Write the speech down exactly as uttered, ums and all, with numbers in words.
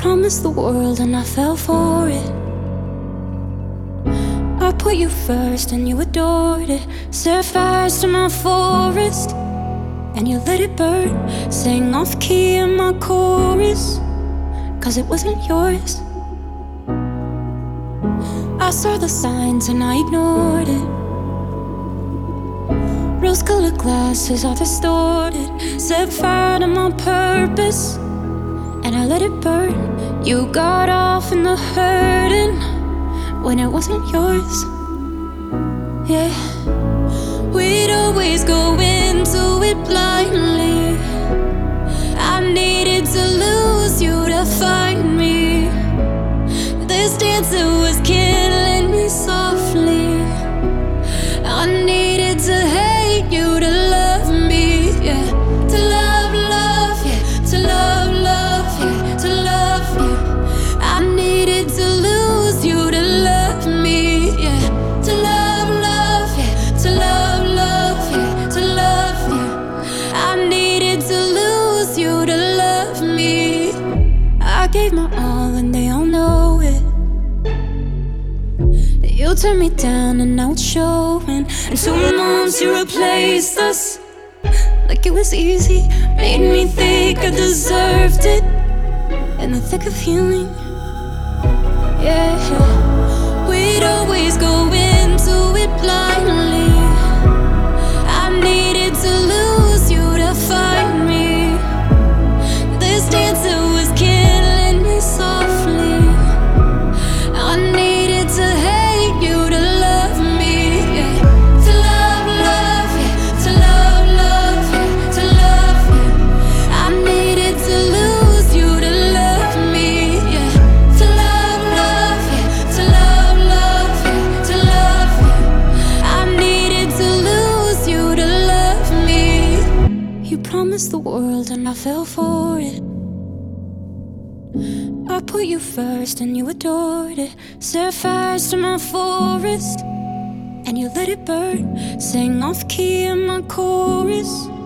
promised the world and I fell for it. I put you first and you adored it. Set fires to my forest and you let it burn. Sang off key in my chorus, cause it wasn't yours. I saw the signs and I ignored it. Rose-colored glasses are distorted. Set fire to my purpose and I let it burn. You got off in the hurting when it wasn't yours. Yeah, we'd always go into it blindly. I needed to lose you to find me. This dancer was killing me softly. I needed to hate you to love me, yeah. To love, love, yeah. To love, love, yeah. To love you. I needed to lose you to love me, yeah. To love, love, yeah. To love, love, yeah. To love you. I needed to lose you to love me. I gave my all and they all know it. You turned me down and now it's showing. And two months you replaced us like it was easy. Made me think I deserved it in the thick of healing. Yeah, we'd always go into it blindly. I needed to lose you to find me. This dancer was killing me softly. I needed to hate you to love me, yeah. To love, love, yeah. To love, love, yeah. To love you. I needed to lose you to love me, yeah. To love, love, yeah. To love, love, yeah. To love you. I needed to lose you to love me. You promised the world and I fell for it. I put you first and you adored it. Set fires to my forest and you let it burn. Sang off key in my chorus,